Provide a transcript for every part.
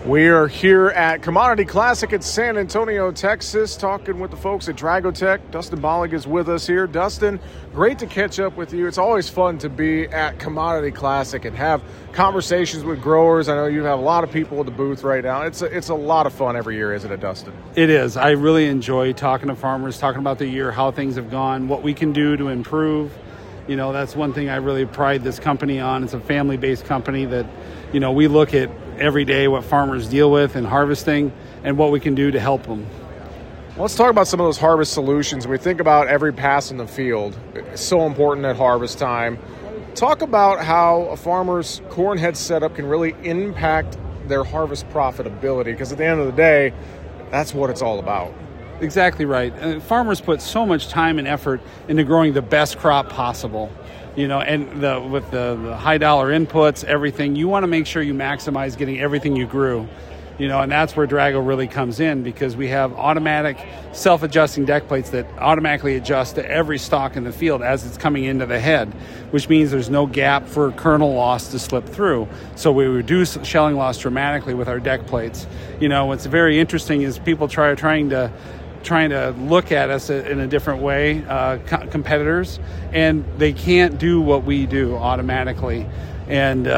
We are here at Commodity Classic at San Antonio, Texas, talking with the folks at Dragotech. Dustin Bollig is with us here. Dustin, great to catch up with you. It's always fun to be at Commodity Classic and have conversations with growers. I know you have a lot of people at the booth right now. It's a lot of fun every year, isn't it, Dustin? It is. I really enjoy talking to farmers, talking about the year, how things have gone, what we can do to improve. You know, that's one thing I really pride this company on. It's a family-based company that, you know, we look at every day what farmers deal with in harvesting and what we can do to help them. Let's talk about some of those harvest solutions. When we think about every pass in the field, it's so important at harvest time. Talk about how a farmer's corn head setup can really impact their harvest profitability, because at the end of the day, that's what it's all about. Exactly right. Farmers put so much time and effort into growing the best crop possible. You know, and with the high dollar inputs, everything, you want to make sure you maximize getting everything you grew. You know, and that's where Drago really comes in, because we have automatic self-adjusting deck plates that automatically adjust to every stalk in the field as it's coming into the head, which means there's no gap for kernel loss to slip through. So we reduce shelling loss dramatically with our deck plates. You know, what's very interesting is people trying to look at us in a different way, competitors, and they can't do what we do automatically. And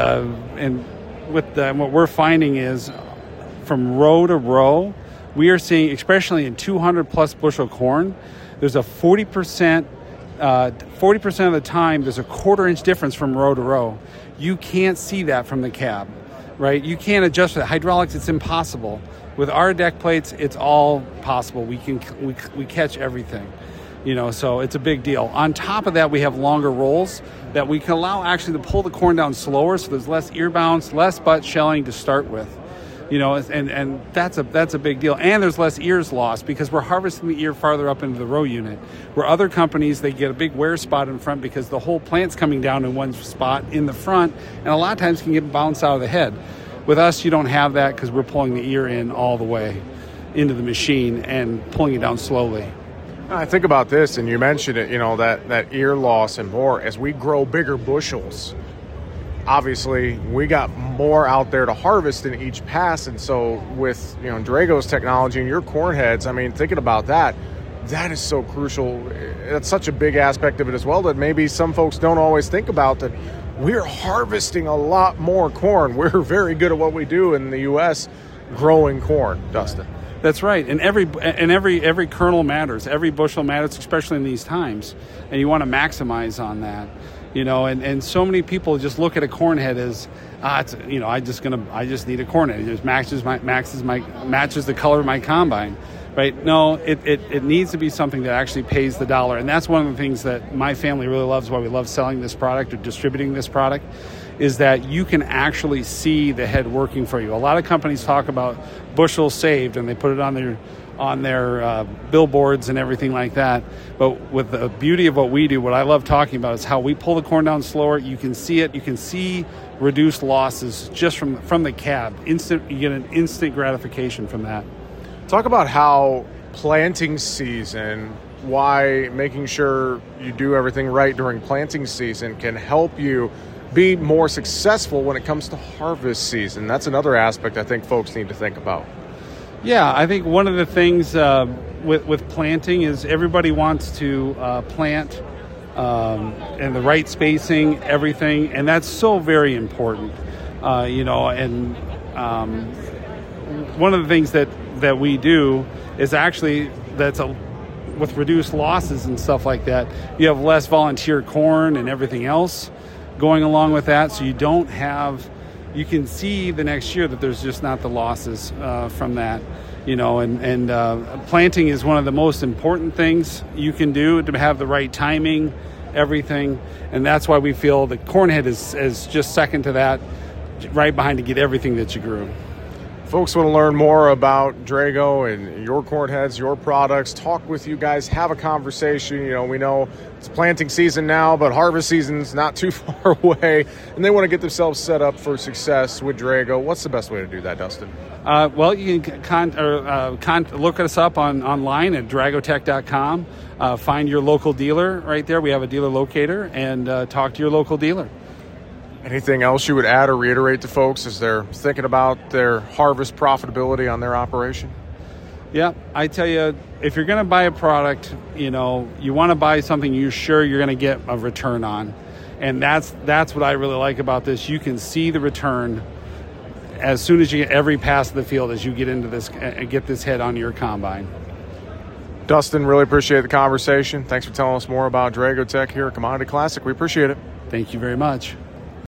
what we're finding is, from row to row, we are seeing, especially in 200 plus bushel corn, there's a 40% of the time there's a quarter-inch difference from row to row. You can't see that from the cab, right? You can't adjust for that. Hydraulics, it's impossible. With our deck plates, it's all possible. We catch everything, you know, so it's a big deal. On top of that, we have longer rolls that we can allow actually to pull the corn down slower, so there's less ear bounce, less butt shelling to start with, you know, and that's a big deal. And there's less ears lost because we're harvesting the ear farther up into the row unit, where other companies, they get a big wear spot in front because the whole plant's coming down in one spot in the front, and a lot of times can get bounced out of the head. With us, you don't have that because we're pulling the ear in all the way into the machine and pulling it down slowly. I think about this, and you mentioned it, you know, that ear loss and more. As we grow bigger bushels, obviously we got more out there to harvest in each pass. And so with, you know, Drago's technology and your corn heads, I mean, thinking about that is so crucial. It's such a big aspect of it as well that maybe some folks don't always think about, that we're harvesting a lot more corn. We're very good at what we do in the U.S., growing corn, Dustin. That's right. And every kernel matters. Every bushel matters, especially in these times. And you want to maximize on that. You know, and so many people just look at a corn head as, it's, you know, I just need a corn head. It just matches the color of my combine. Right? No, it needs to be something that actually pays the dollar. And that's one of the things that my family really loves, why we love selling this product or distributing this product, is that you can actually see the head working for you. A lot of companies talk about bushels saved, and they put it on their billboards and everything like that. But with the beauty of what we do, what I love talking about is how we pull the corn down slower. You can see it. You can see reduced losses just from the cab. You get an instant gratification from that. Talk about how planting season, why making sure you do everything right during planting season can help you be more successful when it comes to harvest season. That's another aspect I think folks need to think about. Yeah, I think one of the things with planting is everybody wants to plant and the right spacing, everything, and that's so very important. You know, and one of the things that we do is actually with reduced losses and stuff like that, you have less volunteer corn and everything else going along with that, so you can see the next year that there's just not the losses from that, you know, and planting is one of the most important things you can do to have the right timing, everything, and that's why we feel the corn head is just second to that, right behind to get everything that you grew. Folks want to learn more about Drago and your corn heads, your products, talk with you guys, have a conversation. You know, we know it's planting season now, but harvest season's not too far away, and they want to get themselves set up for success with Drago. What's the best way to do that, Dustin? Well, you can look us up online at dragotech.com. Find your local dealer right there. We have a dealer locator, and talk to your local dealer. Anything else you would add or reiterate to folks as they're thinking about their harvest profitability on their operation? Yeah, I tell you, if you're going to buy a product, you want to buy something you're sure you're going to get a return on. And that's what I really like about this. You can see the return as soon as you get every pass of the field as you get into this, get this head on your combine. Dustin, really appreciate the conversation. Thanks for telling us more about Dragotech here at Commodity Classic. We appreciate it. Thank you very much.